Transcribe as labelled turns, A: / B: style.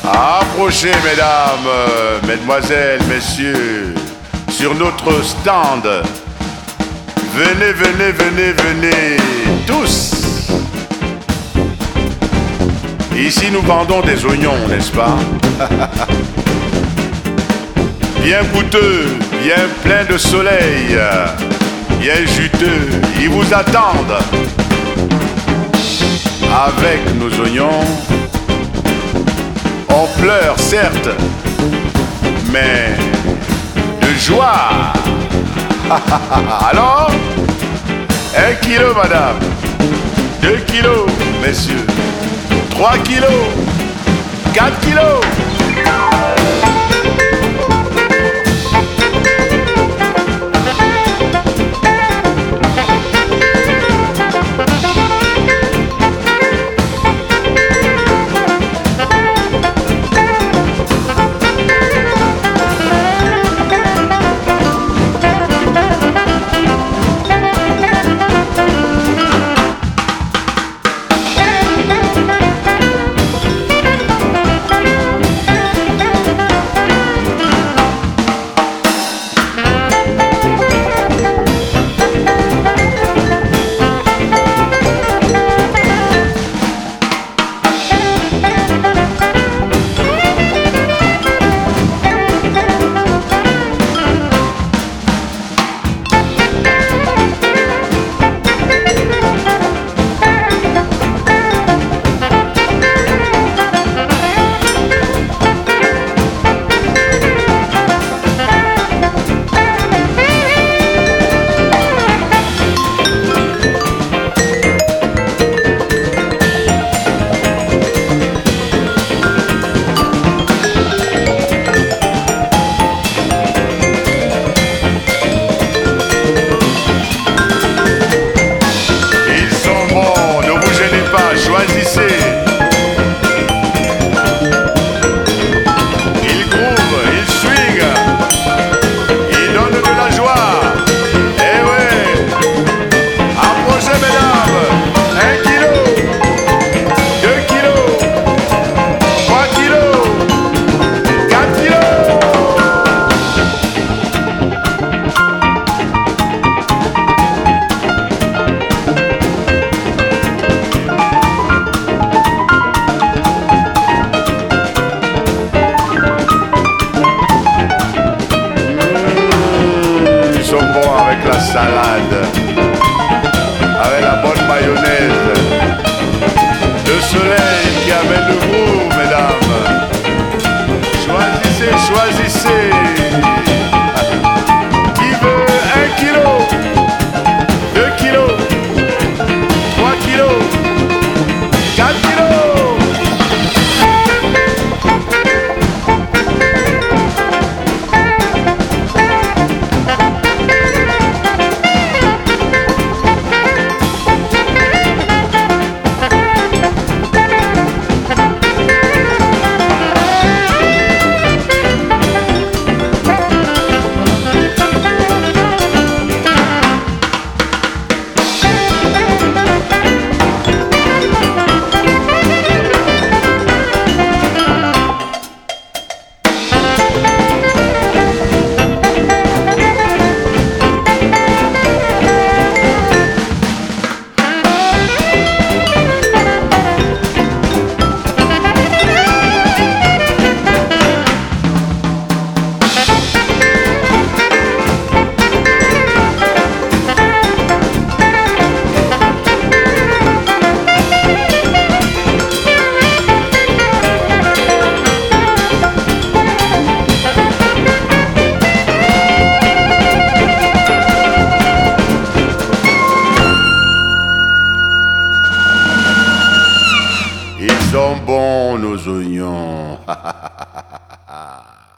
A: Approchez, mesdames, mesdemoiselles, messieurs, sur notre stand. Venez, venez, venez, venez, tous. Ici, nous vendons des oignons, n'est-ce pas? Bien goûteux, bien plein de soleil, bien juteux, ils vous attendent. Avec nos oignons, on pleure certes, mais de joie. Alors, 1 kilo madame, 2 kilos messieurs, 3 kilos, 4 kilos. Salade avec la bonne mayonnaise, le soleil qui amène le goût, mesdames. Choisissez, choisissez. Qui veut 1 kilo, 2 kilos, 3 kilos, 4 kilos? Ils sont bons, nos oignons.